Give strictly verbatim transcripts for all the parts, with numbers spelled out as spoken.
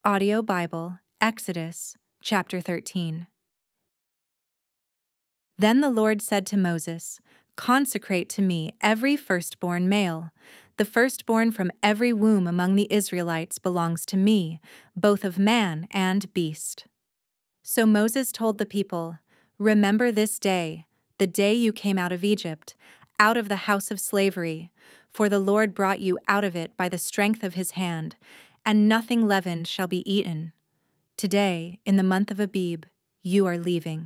Audio Bible, Exodus, chapter thirteen. Then the Lord said to Moses, "Consecrate to me every firstborn male. The firstborn from every womb among the Israelites belongs to me, both of man and beast." So Moses told the people, "Remember this day, the day you came out of Egypt, out of the house of slavery, for the Lord brought you out of it by the strength of his hand, and nothing leavened shall be eaten. Today, in the month of Abib, you are leaving.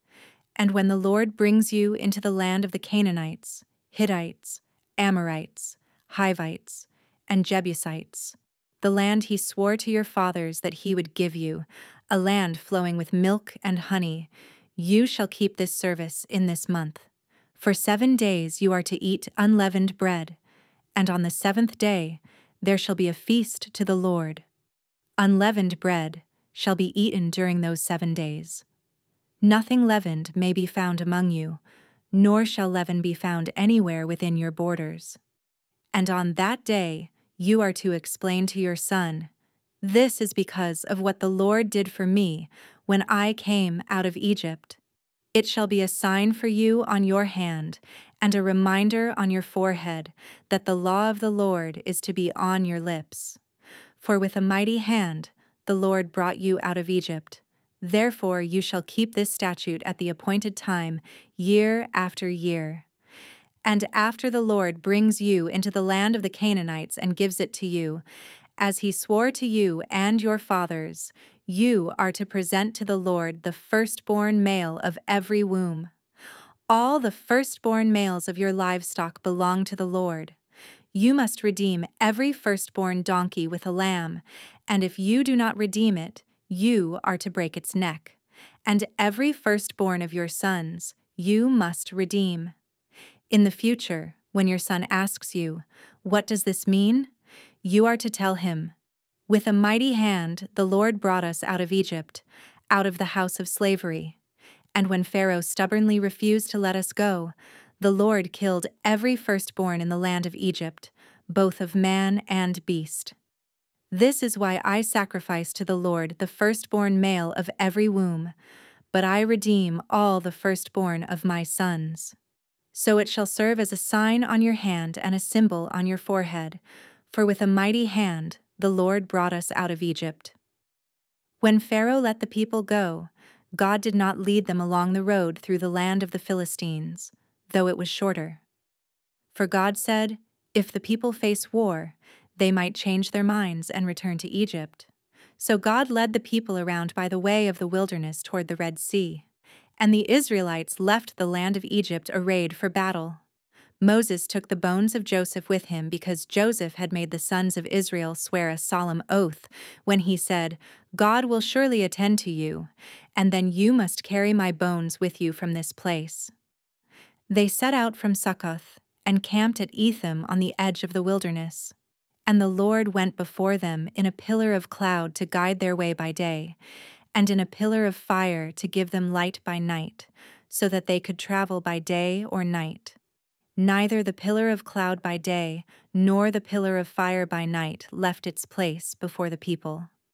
And when the Lord brings you into the land of the Canaanites, Hittites, Amorites, Hivites, and Jebusites, the land he swore to your fathers that he would give you, a land flowing with milk and honey, you shall keep this service in this month. For seven days you are to eat unleavened bread, and on the seventh day there shall be a feast to the Lord. Unleavened bread shall be eaten during those seven days. Nothing leavened may be found among you, nor shall leaven be found anywhere within your borders. And on that day you are to explain to your son, 'This is because of what the Lord did for me when I came out of Egypt.' It shall be a sign for you on your hand, and a reminder on your forehead, that the law of the Lord is to be on your lips. For with a mighty hand the Lord brought you out of Egypt. Therefore you shall keep this statute at the appointed time, year after year. And after the Lord brings you into the land of the Canaanites and gives it to you, as he swore to you and your fathers, you are to present to the Lord the firstborn male of every womb. All the firstborn males of your livestock belong to the Lord. You must redeem every firstborn donkey with a lamb, and if you do not redeem it, you are to break its neck. And every firstborn of your sons you must redeem. In the future, when your son asks you, 'What does this mean?' you are to tell him, 'With a mighty hand the Lord brought us out of Egypt, out of the house of slavery. And when Pharaoh stubbornly refused to let us go, the Lord killed every firstborn in the land of Egypt, both of man and beast. This is why I sacrifice to the Lord the firstborn male of every womb, but I redeem all the firstborn of my sons. So it shall serve as a sign on your hand and a symbol on your forehead, for with a mighty hand the Lord brought us out of Egypt." When Pharaoh let the people go, God did not lead them along the road through the land of the Philistines, though it was shorter. For God said, if the people face war, they might change their minds and return to Egypt. So God led the people around by the way of the wilderness toward the Red Sea, and the Israelites left the land of Egypt arrayed for battle. Moses took the bones of Joseph with him because Joseph had made the sons of Israel swear a solemn oath when he said, "God will surely attend to you, and then you must carry my bones with you from this place." They set out from Succoth and camped at Etham on the edge of the wilderness. And the Lord went before them in a pillar of cloud to guide their way by day, and in a pillar of fire to give them light by night, so that they could travel by day or night. Neither the pillar of cloud by day nor the pillar of fire by night left its place before the people.